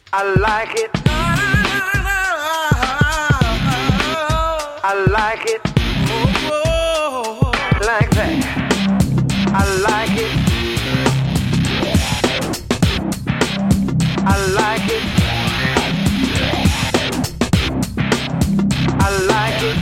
I like it. I like it. Like that. I like it. I like it. I like it.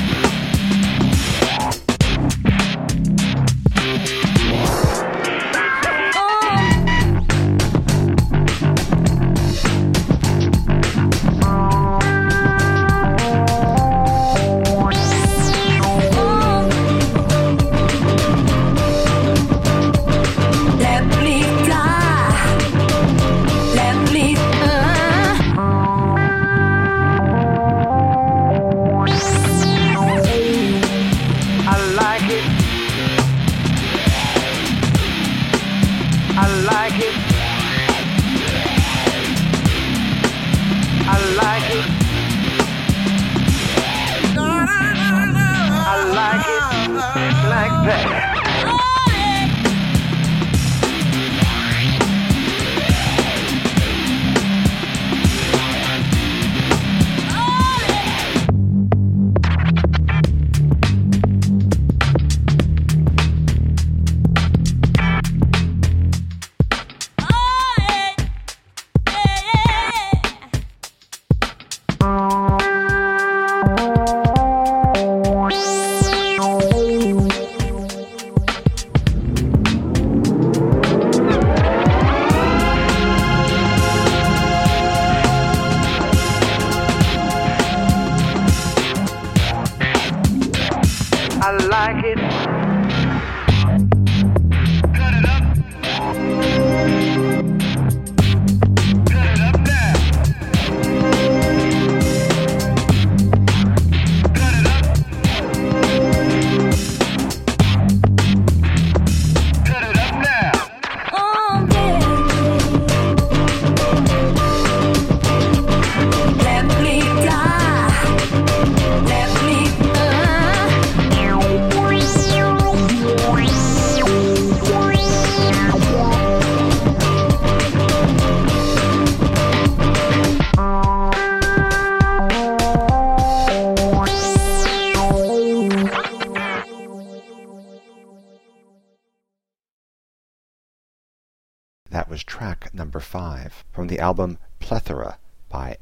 That was track number 5 from the album Plethora by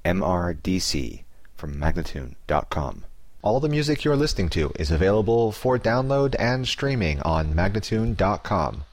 MRDC from Magnatune.com. All the music you're listening to is available for download and streaming on Magnatune.com.